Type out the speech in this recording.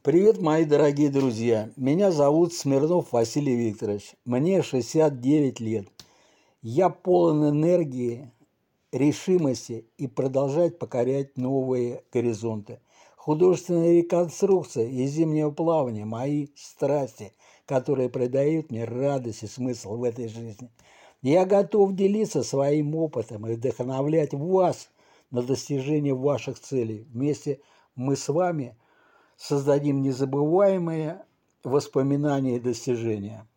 Привет, мои дорогие друзья! Меня зовут Смирнов Василий Викторович. Мне 69 лет. Я полон энергии, решимости и продолжать покорять новые горизонты. Художественная реконструкция и зимнее плавание – мои страсти, которые придают мне радость и смысл в этой жизни. Я готов делиться своим опытом и вдохновлять вас на достижение ваших целей. Вместе мы с вами создадим незабываемые воспоминания и достижения.